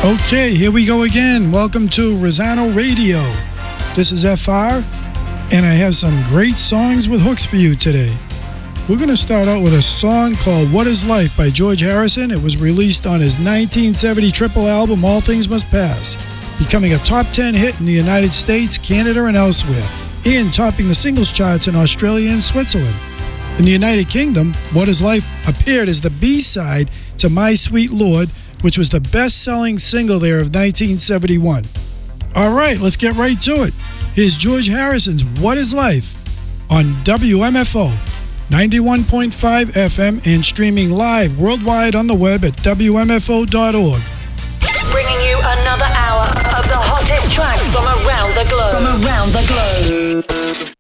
Okay, here we go again. Welcome to Rosano Radio. This is FR, and I have some great songs with hooks for you today. We're going to start out with a song called What Is Life by George Harrison. It was released on his 1970 triple album, All Things Must Pass, becoming a top 10 hit in the United States, Canada, and elsewhere, and topping the singles charts in Australia and Switzerland. In the United Kingdom, What Is Life appeared as the B-side to My Sweet Lord, which was the best-selling single there of 1971. All right, let's get right to it. Here's George Harrison's What Is Life on WMFO 91.5 FM and streaming live worldwide on the web at WMFO.org. Bringing you another hour of the hottest tracks from around the globe.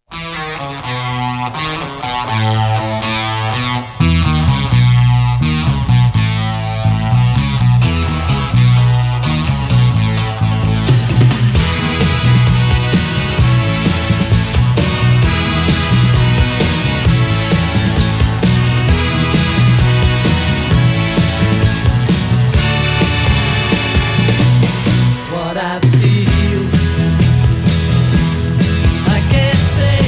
What I feel, I can't say.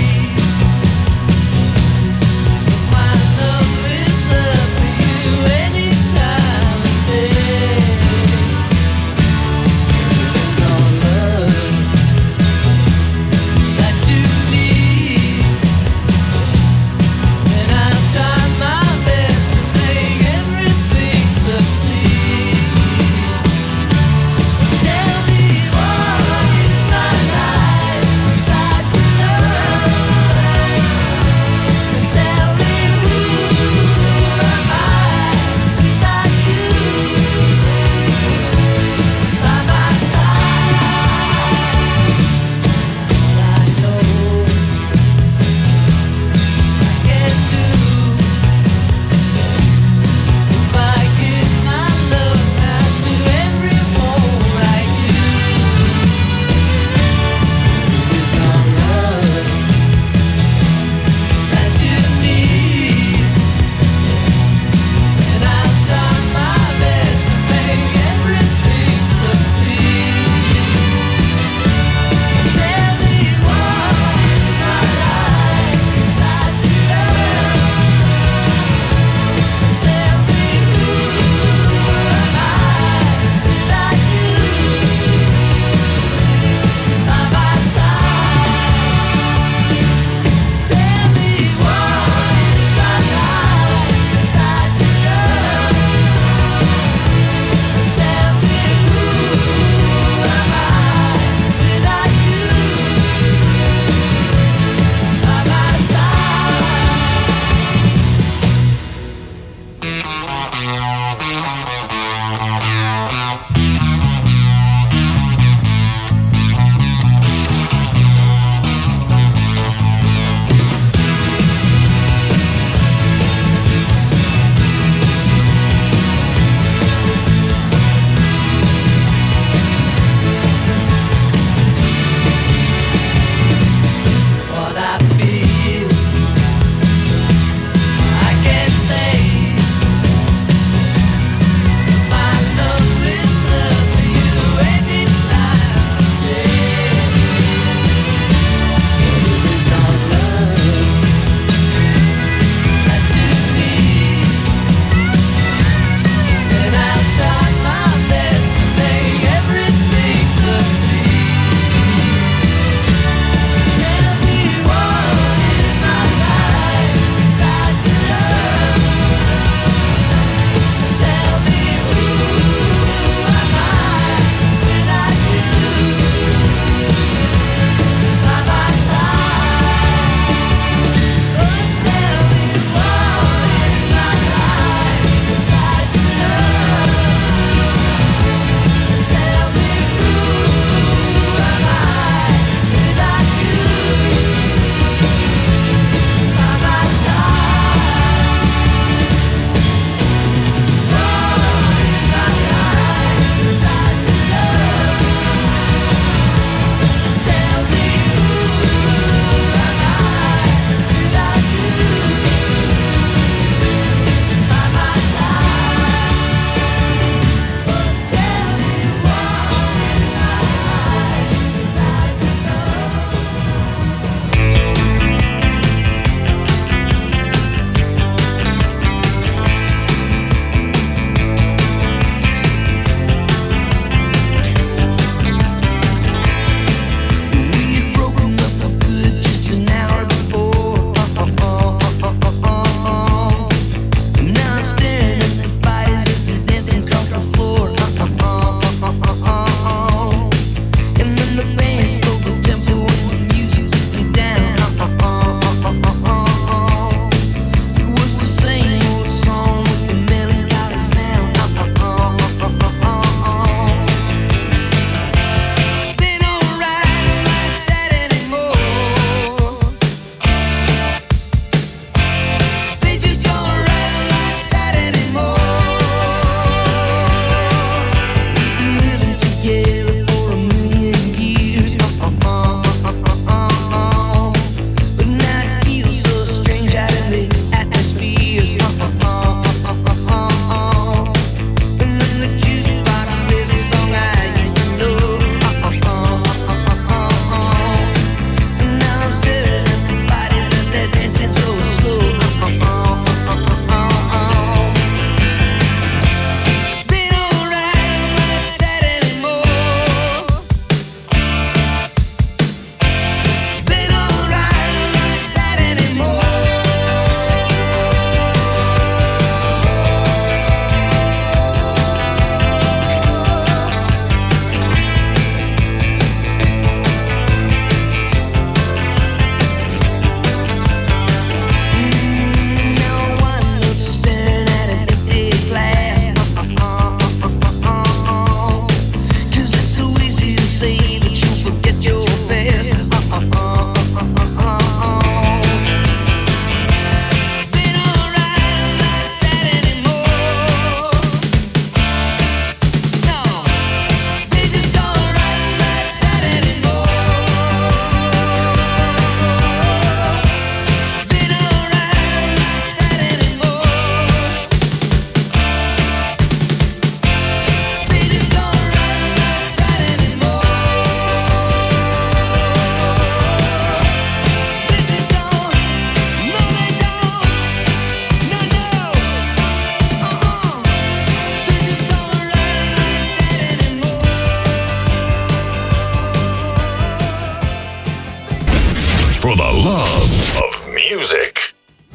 for the love of music.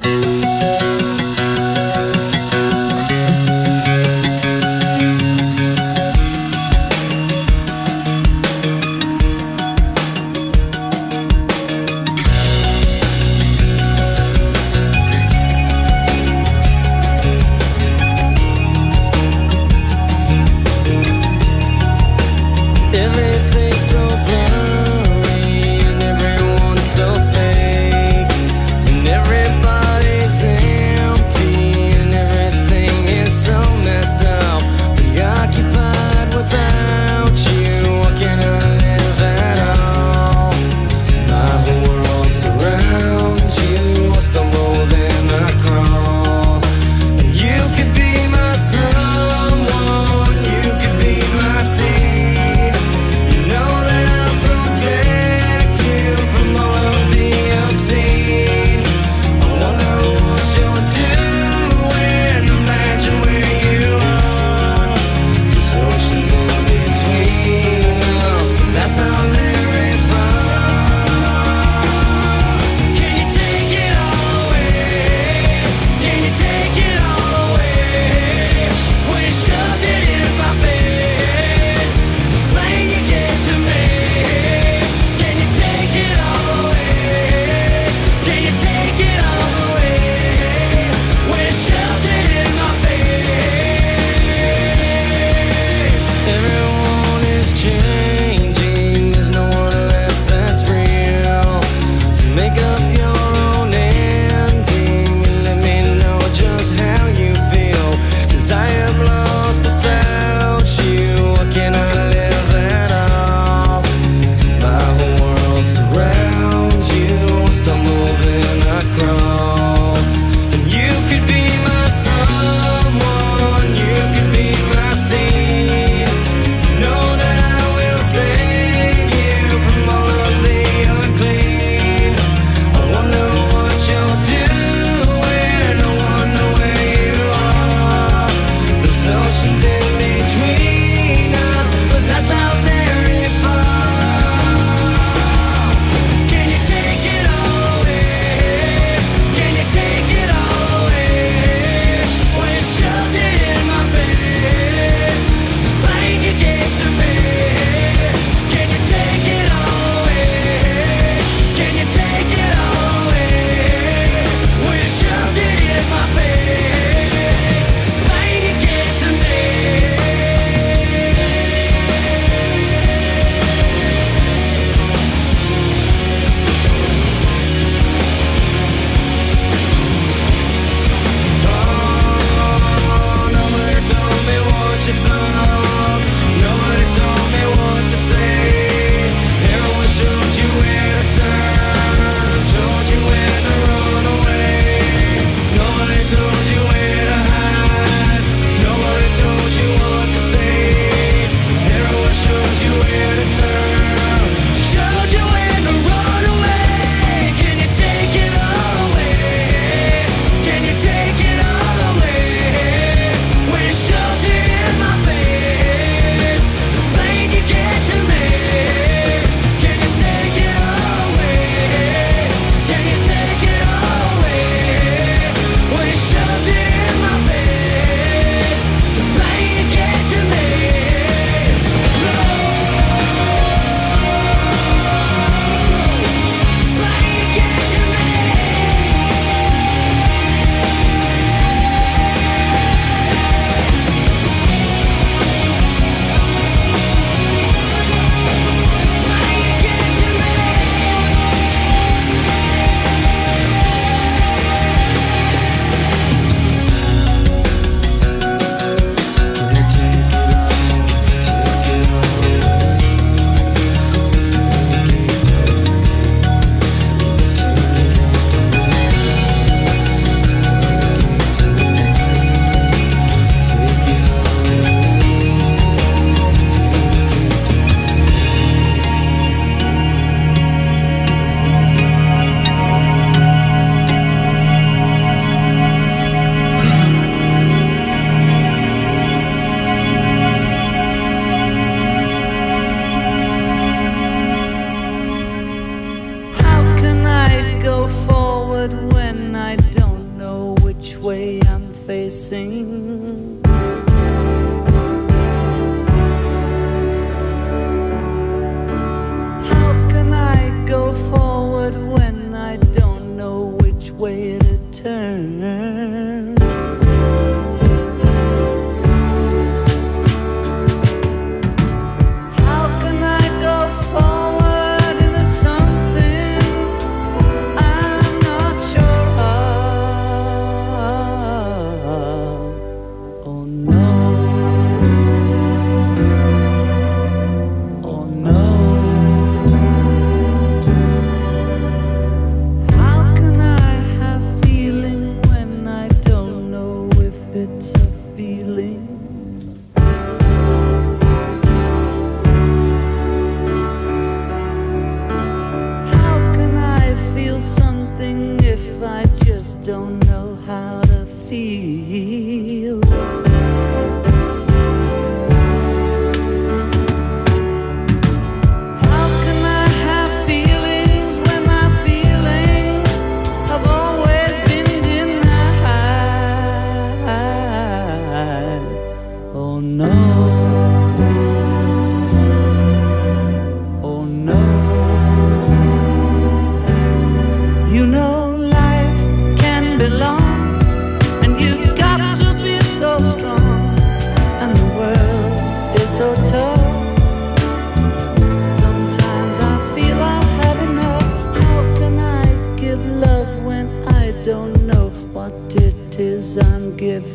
Everything's so blurry and everyone's so fake, and everybody's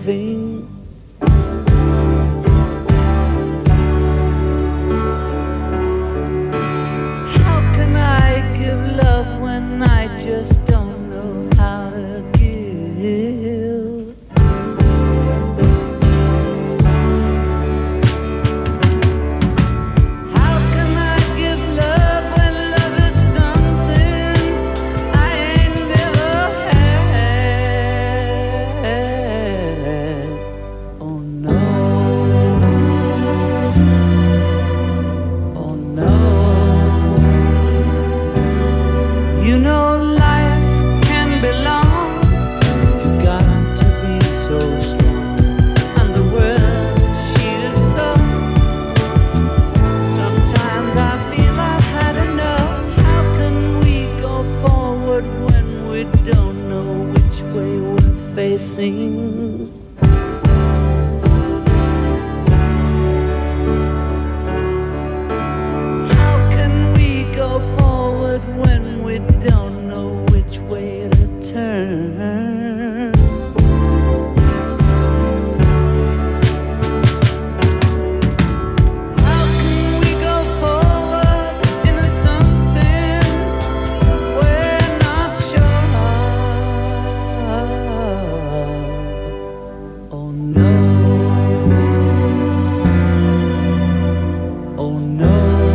living. How can I give love when I just don't know how to give? How can I give love when love is something I ain't never had? Oh no. Oh no. You know life can be long. You've got to be so strong. And the world, she is tough. Sometimes I feel I've had enough. How can we go forward when we don't know which way we're facing? How can we go forward when we don't know which way to turn? How can we go forward into something we're not sure of? Oh no. Oh no.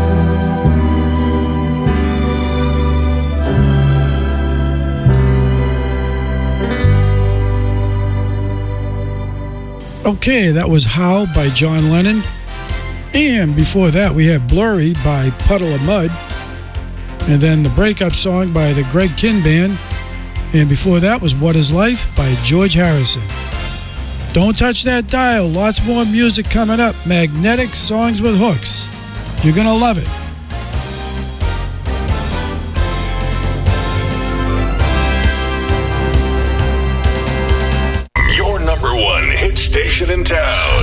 Okay, that was How by John Lennon. And before that, we had Blurry by Puddle of Mud. And then the breakup song by the Greg Kihn Band. And before that was What Is Life by George Harrison. Don't touch that dial. Lots more music coming up. Magnetic Songs with Hooks. You're going to love it. Your number one hit station in town.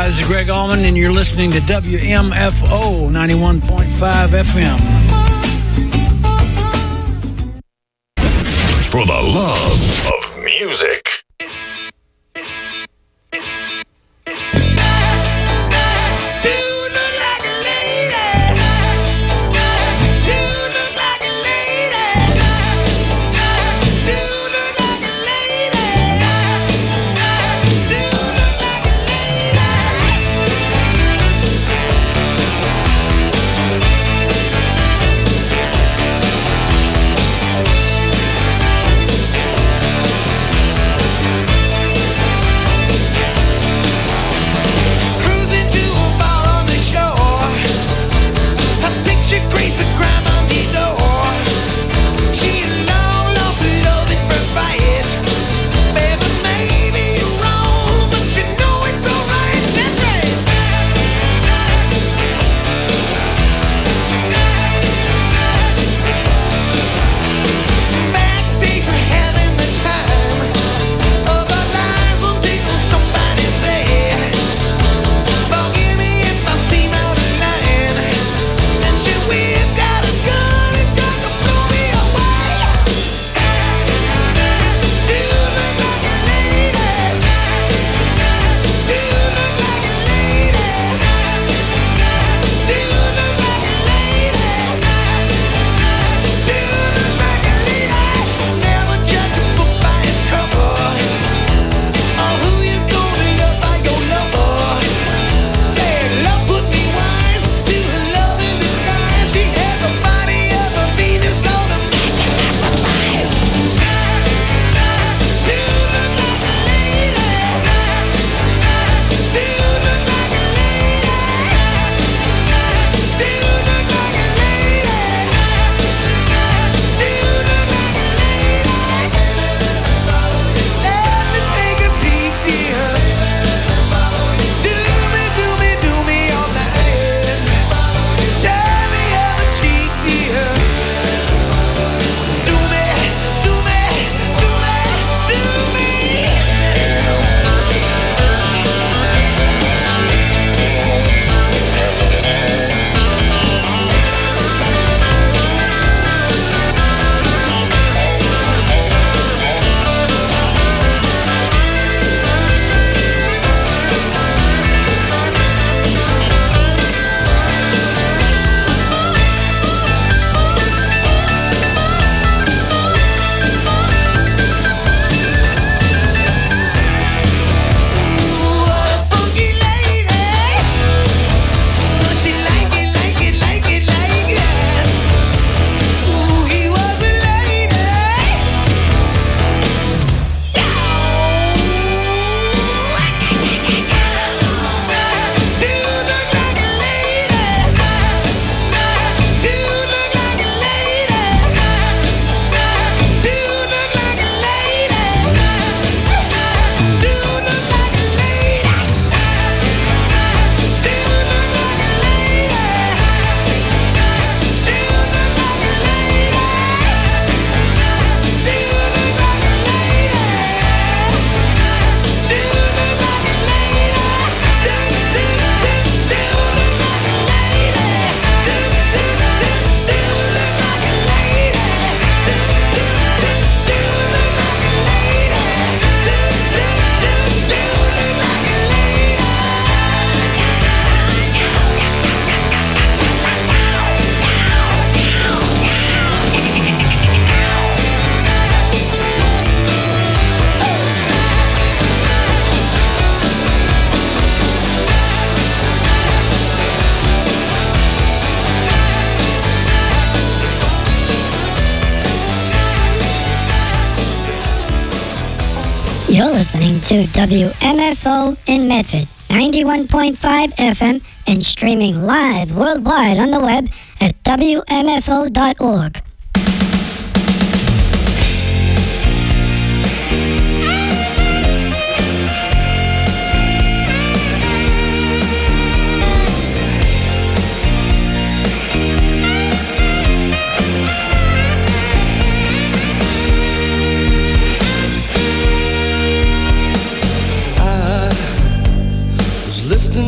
Hi, this is Greg Allman, and you're listening to WMFO 91.5 FM. For the love of music. You're listening to WMFO in Medford, 91.5 FM, and streaming live worldwide on the web at WMFO.org. Listening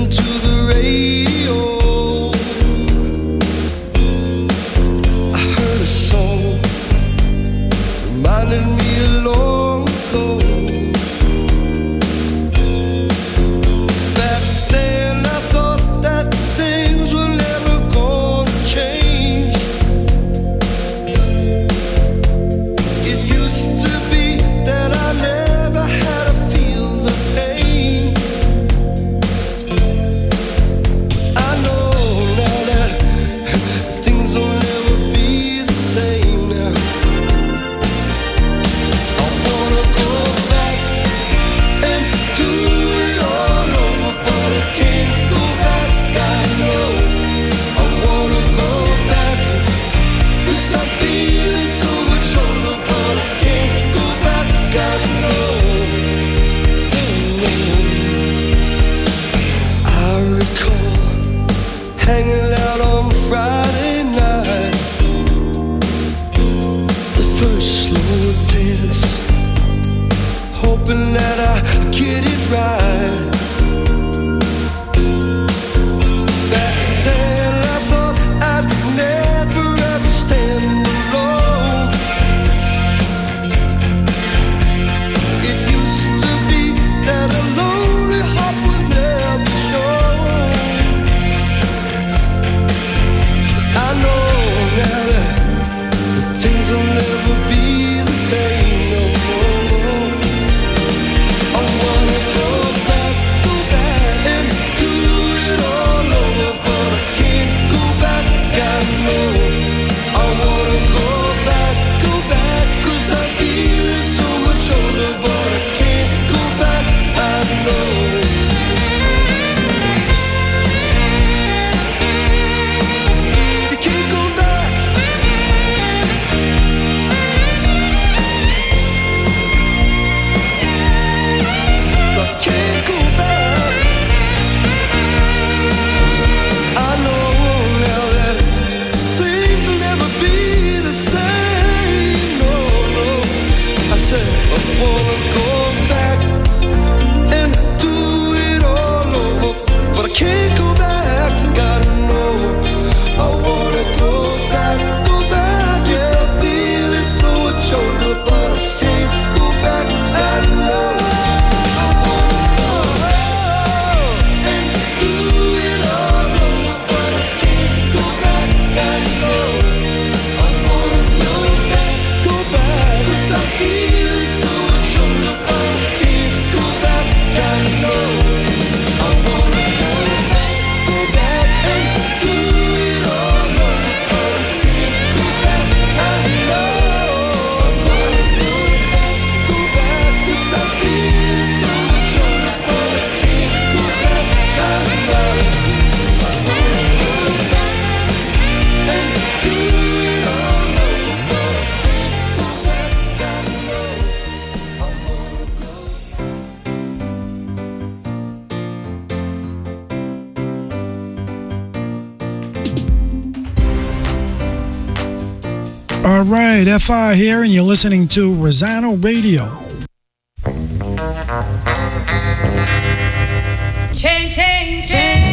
All right, FR here, and you're listening to Rosano Radio. Change, change, change.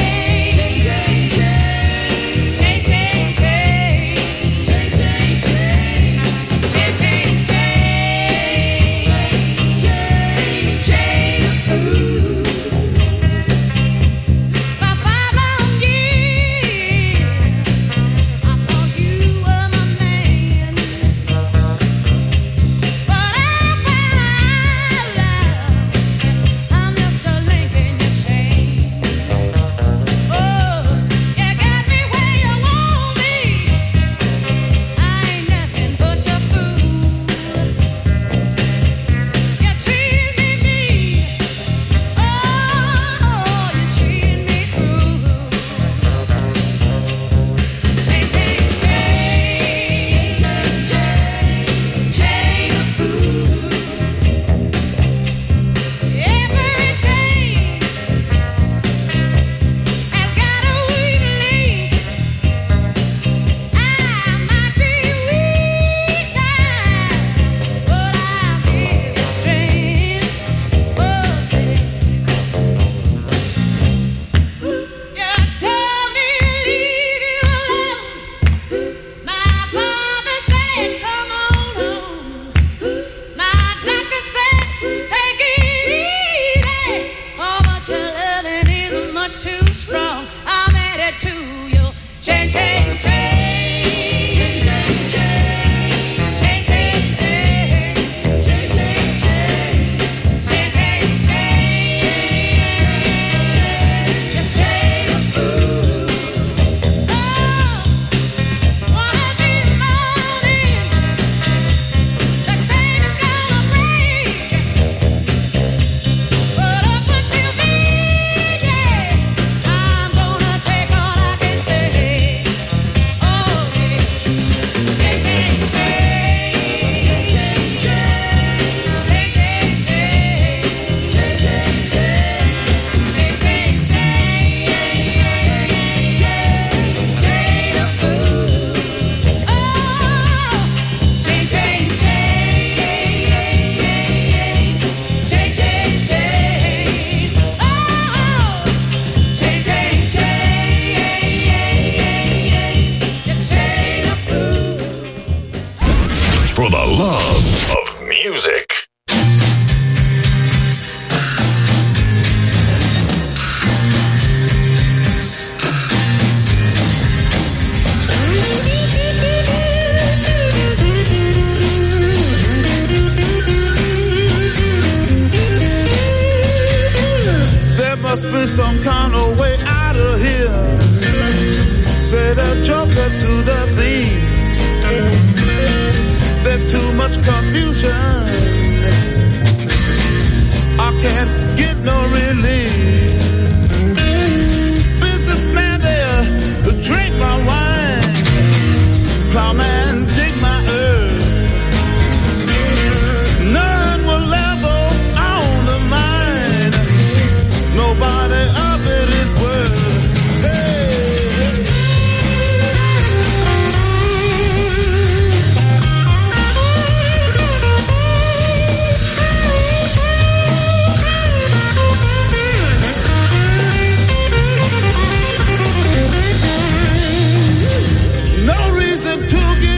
For the love of music. There must be some kind of way out of here. Say the joker to the thief. There's too much confusion. I can't get no relief. Businessman there, drink my wine. Plowman, dig my earth. None will ever own the mine. Nobody of it is worth. Hey. To give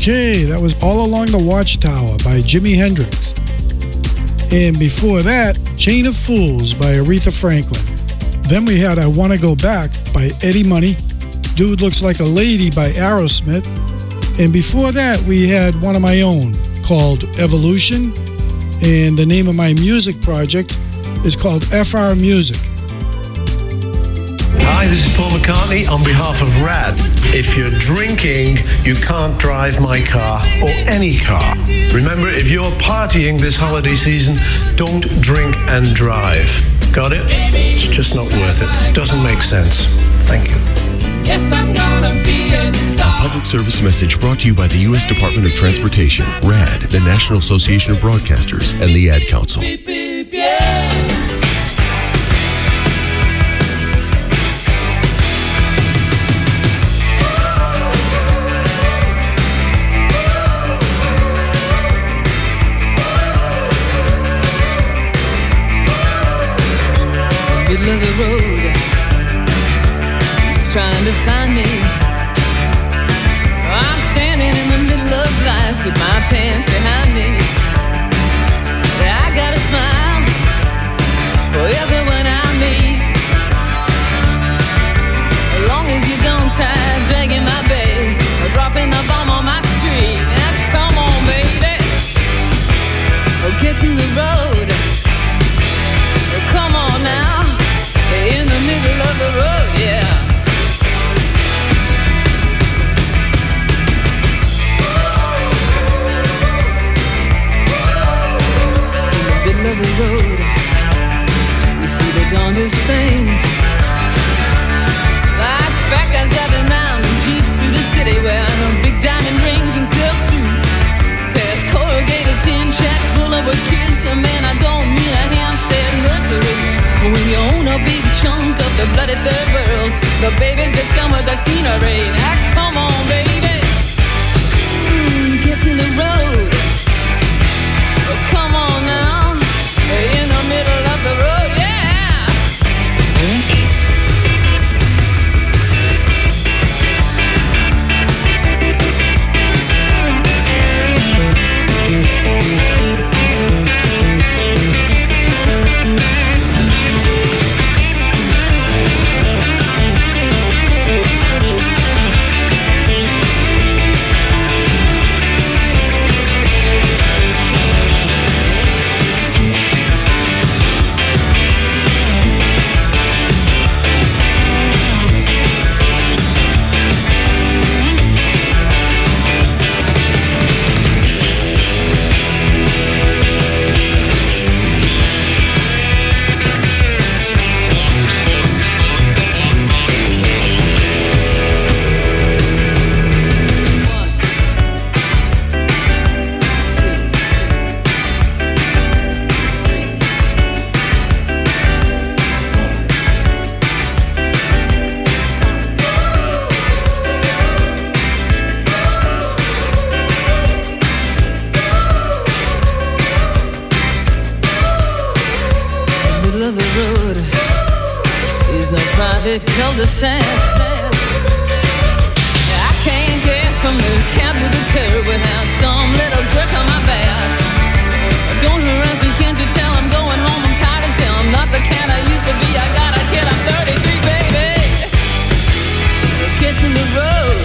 Okay, that was All Along the Watchtower by Jimi Hendrix. And before that, Chain of Fools by Aretha Franklin. Then we had I Wanna Go Back by Eddie Money, Dude Looks Like a Lady by Aerosmith. And before that, we had one of my own called Evolution. And the name of my music project is called FR Music. Hi, this is Paul McCartney on behalf of RAD. If you're drinking, you can't drive my car or any car. Remember, if you're partying this holiday season, don't drink and drive. Got it? It's just not worth it. Doesn't make sense. Thank you. Yes, I'm gonna be a star. A public service message brought to you by the U.S. Department of Transportation, RAD, the National Association of Broadcasters, and the Ad Council. Beep, beep, yeah. Middle of the road, he's trying to find me. I'm standing in the middle of life with my pants behind me. I got a smile for everyone I meet, as long as you don't tie dragging my bag or dropping the bomb on my street. Now, come on, baby, oh, get in the road. Oh, come on now. In the middle of the road, yeah. In the middle of the road, you see the darndest things, like fat guys driving round in jeeps through the city, wearing big diamond rings and silk suits, past corrugated tin shacks full of kids. So man, I don't mean a Hampstead nursery. When you own a big chunk of the bloody third world, the babies just come with the scenery. Now come on, baby, get in the road. Oh, come on now, in the middle of the road, yeah. Cul-de-sac. I can't get from the cab to the curb without some little jerk on my back. Don't harass me, can't you tell I'm going home? I'm tired as hell. I'm not the cat I used to be. I got a kid, I'm 33, baby. Get in the road.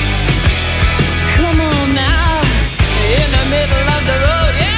Come on now, in the middle of the road, yeah.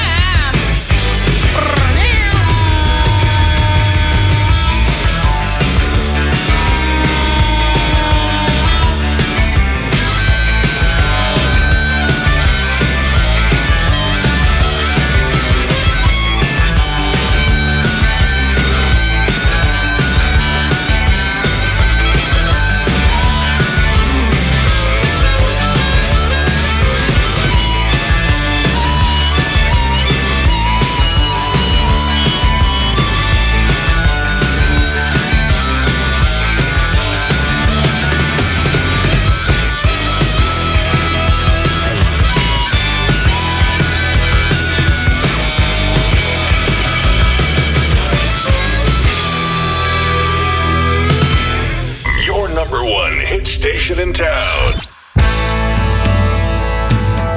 Station in town.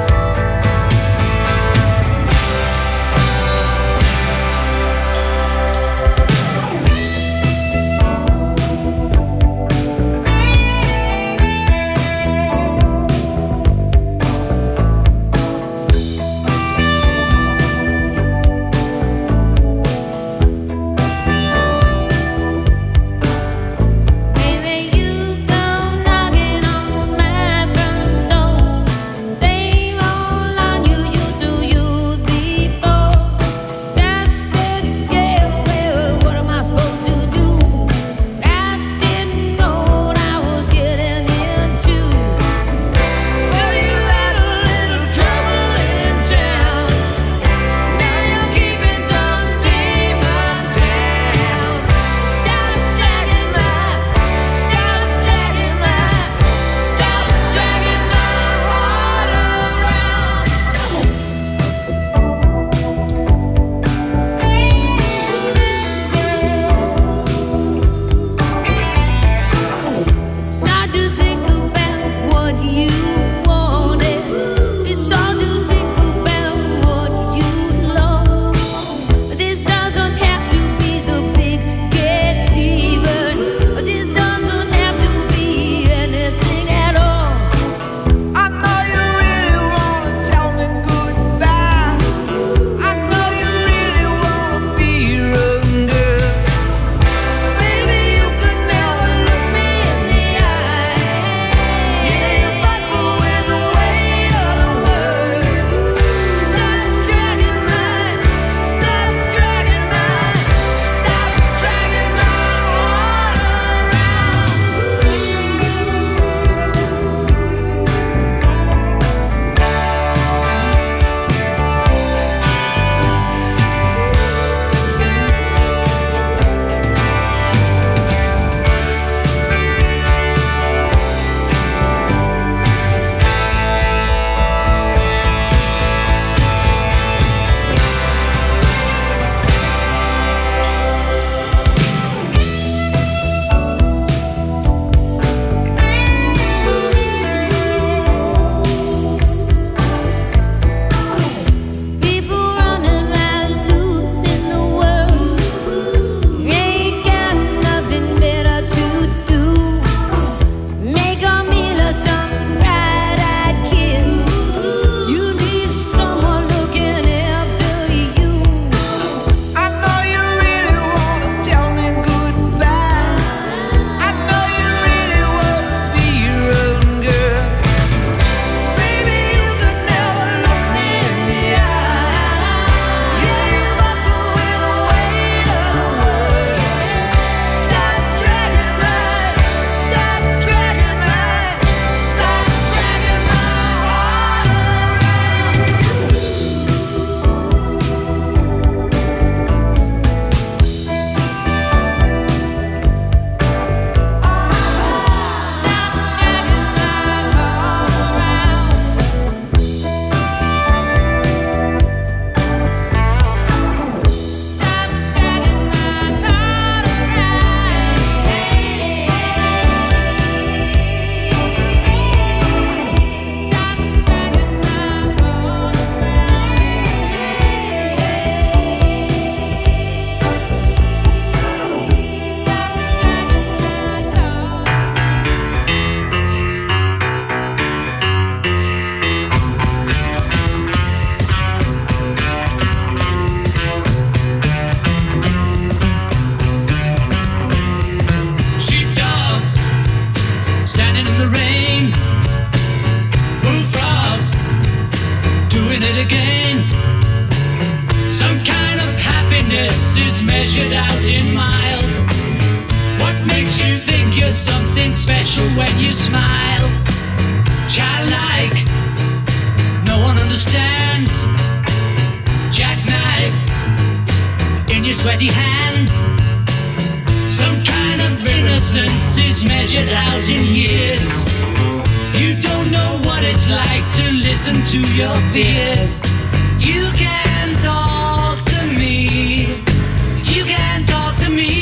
There's something special when you smile. Childlike, no one understands. Jackknife in your sweaty hands. Some kind of innocence is measured out in years. You don't know what it's like to listen to your fears. You can talk to me. You can talk to me.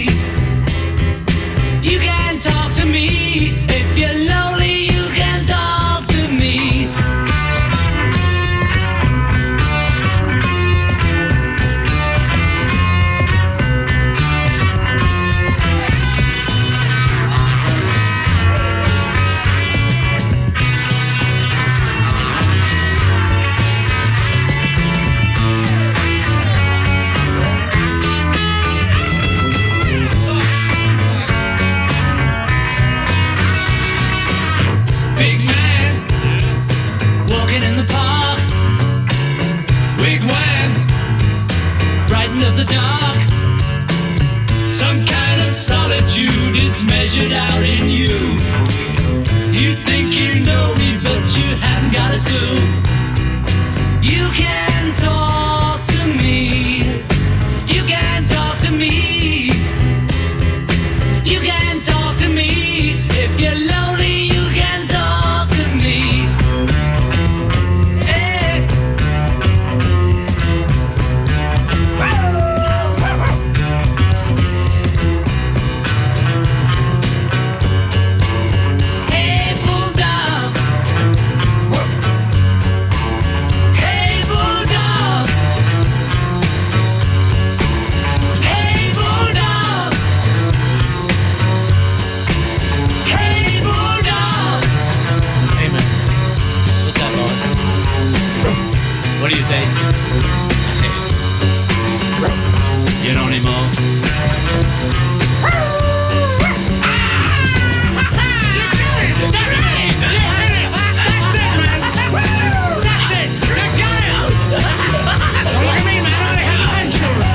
You can talk to me. If you're lonely, you can talk to me. In the park, wigwam, frightened of the dark. Some kind of solitude is measured out in you. You think you know me, but you haven't got a clue. You can talk to me. You can talk to me. You can talk to me. If you're lonely, you can talk to me. What do you say? I say, you don't anymore. That's it. You got it. Don't look at me, man. I only have 10 children.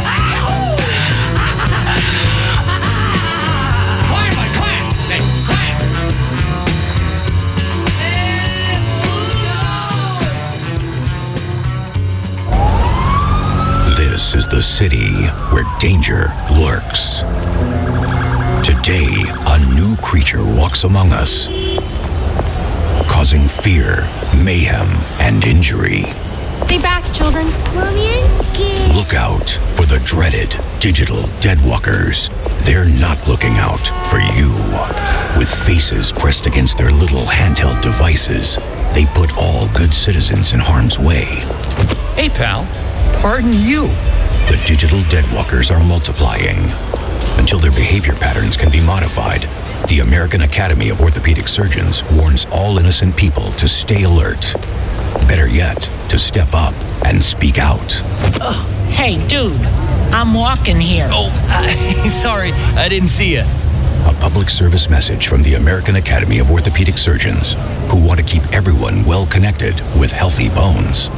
Quiet, man. Quiet. Hey, quiet. This is the city where danger lurks. Today, a new creature walks among us, causing fear, mayhem, and injury. Stay back, children. Mommy, I'm scared. Look out for the dreaded digital deadwalkers. They're not looking out for you. With faces pressed against their little handheld devices, they put all good citizens in harm's way. Hey, pal. Pardon you. The digital deadwalkers are multiplying. Until their behavior patterns can be modified, the American Academy of Orthopedic Surgeons warns all innocent people to stay alert. Better yet, to step up and speak out. Oh, hey, dude. I'm walking here. Oh, sorry. I didn't see you. A public service message from the American Academy of Orthopedic Surgeons, who want to keep everyone well connected with healthy bones.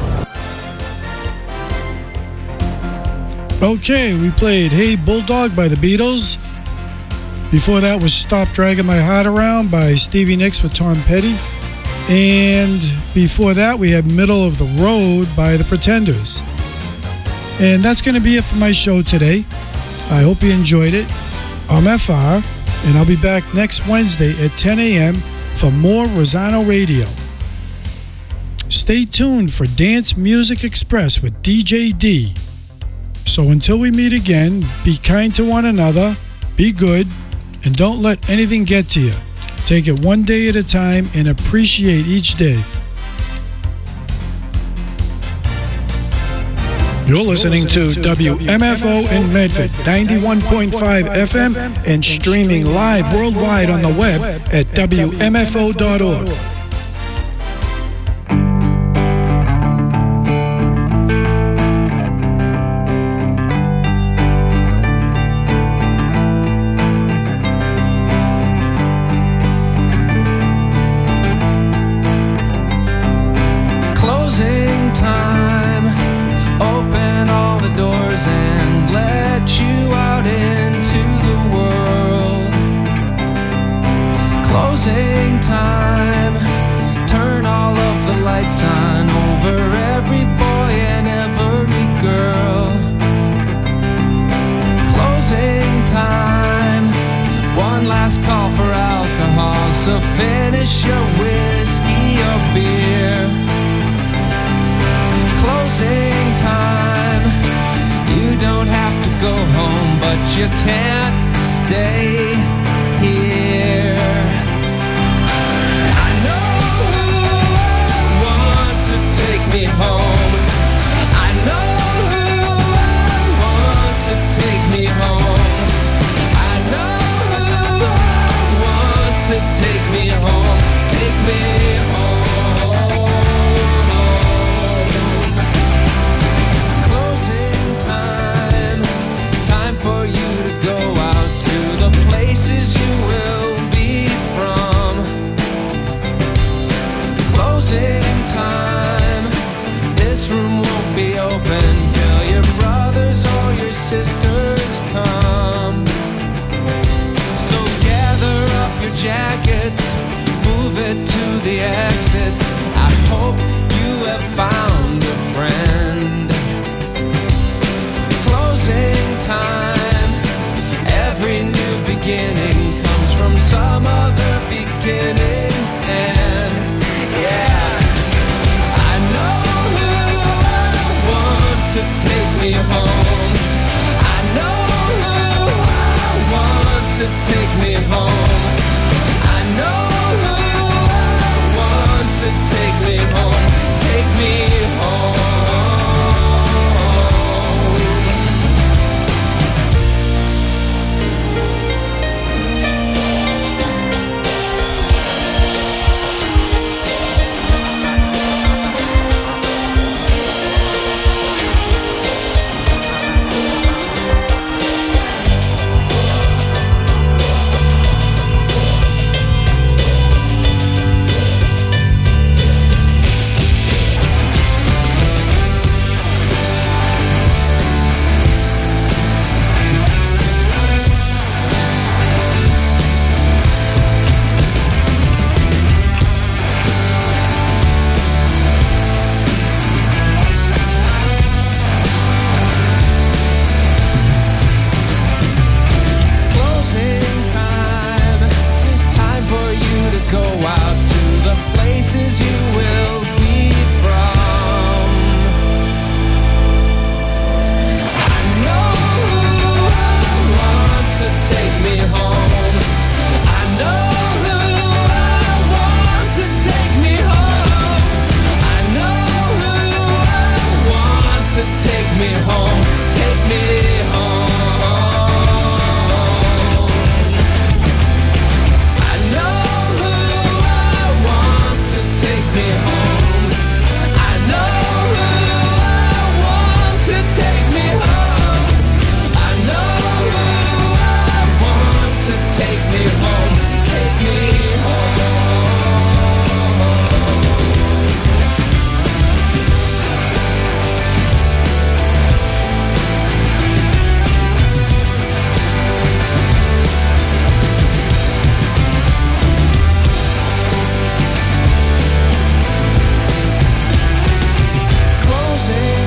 Okay, we played Hey Bulldog by the Beatles. Before that was Stop Dragging My Heart Around by Stevie Nicks with Tom Petty. And before that, we had Middle of the Road by the Pretenders. And that's going to be it for my show today. I hope you enjoyed it. I'm FR, and I'll be back next Wednesday at 10 a.m. for more Rosano Radio. Stay tuned for Dance Music Express with DJ D. So until we meet again, be kind to one another, be good, and don't let anything get to you. Take it one day at a time and appreciate each day. You're listening to WMFO in Medford, 91.5 FM, and streaming live worldwide on the web at WMFO.org. And let you out into the world. Closing time. Turn all of the lights on over every boy and every girl. Closing time. One last call for alcohol, so finish your whiskey or beer. Closing time. You don't have to go home, but you can't stay here. I know who I want to take me home. I know who I want to take me home. I know who I want to take me home. Take me home. Closing time. Time for you to go out to the places you will be from. Closing time. This room won't be open till your brothers or your sisters come. So gather up your jackets, move it to the exits. I hope you have found a friend. Closing time. Every new beginning comes from some other beginning's end. Yeah, I know who I want to take me home. I know who I want to take me home. I know who I want to take me home. Take me home.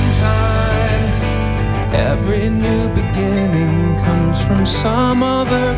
Every new beginning comes from some other